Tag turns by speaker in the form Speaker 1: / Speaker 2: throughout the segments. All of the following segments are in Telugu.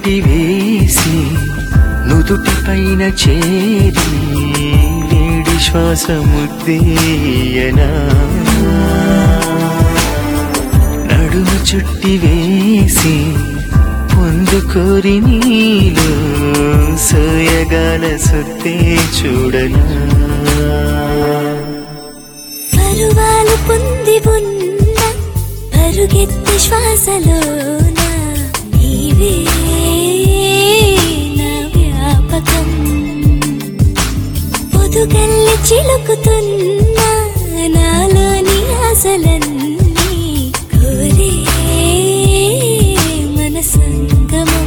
Speaker 1: చుట్టి వేసి నుదుటి పైన చేరి వేడి శ్వాస ముద్దేయనా నడుము చుట్టి వేసి పొందుకోరి నీలో సోయగాల సొత్తే చూడనా
Speaker 2: పరువాలు పొంది ఉన్న పరుగెత్తి శ్వాసలోన నీవే నా వ్యాపకం పొదుగల్లి చిలుకుతున్న నాలోని ఆశలన్నీ కోరే మన సంగమం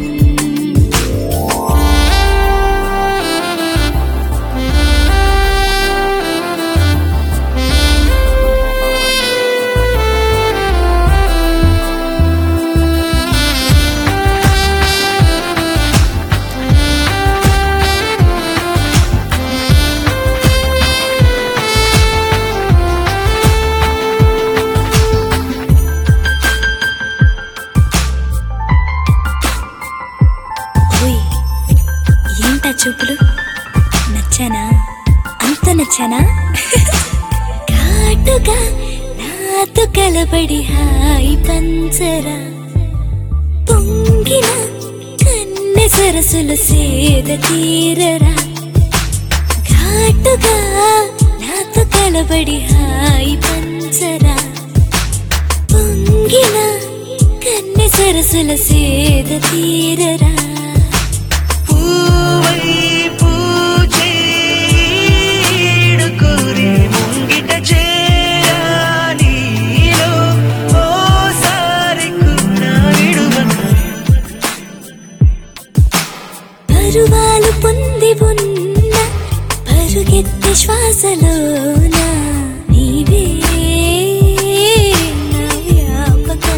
Speaker 2: చూపులు నచ్చానా అంత నచ్చానా ఘాటుగా నాతో కలబడి హాయి పంచరా పొంగిన కన్నె సరసులు సేద తీరరా ఘాటుగా నాతో కలబడి హాయి పంచరా పొంగిన కన్నె సరసుల సేద తీరరా పరువాలు పొంది ఉన్న పరుగెత్తి శ్వాసలోన నీవే నా వ్యాపకం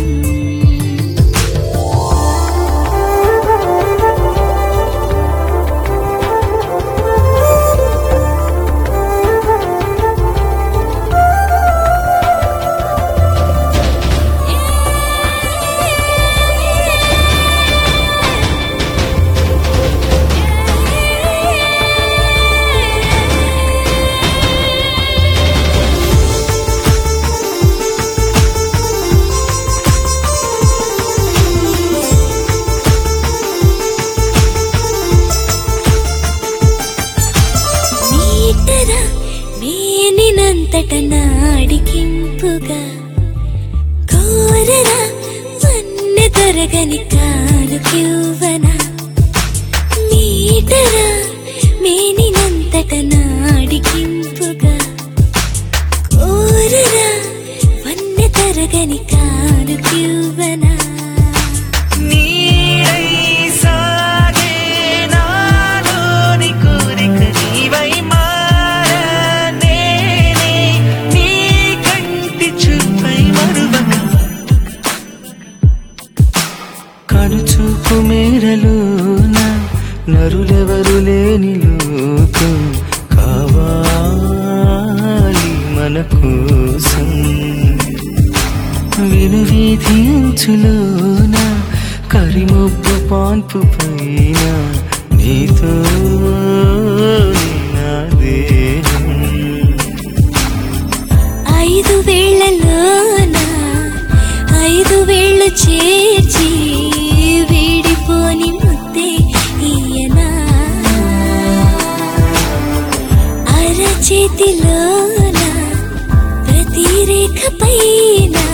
Speaker 2: నేనినంతట నాడికింపుగా కోరరా వన్నె తరగని కానుకివ్వనా మీటరా మేనినంతట నాడికింపుగా కోరరా వన్నె తరగని కానుకివ్వనా
Speaker 1: కనుచూపు మేరలోన నరులెవరు లేని లోకం కావాలి మన కోసం వినువీధి అంచులోన కరిమొబ్బు పాన్పు పైన నీతో నా దేహం
Speaker 2: 5 వేళ్లలోన 5 వేళ్ళు చేర్చి వీడిపోని ముద్దే ఈయనా అరచేతిలోన ప్రతి రేఖ పైన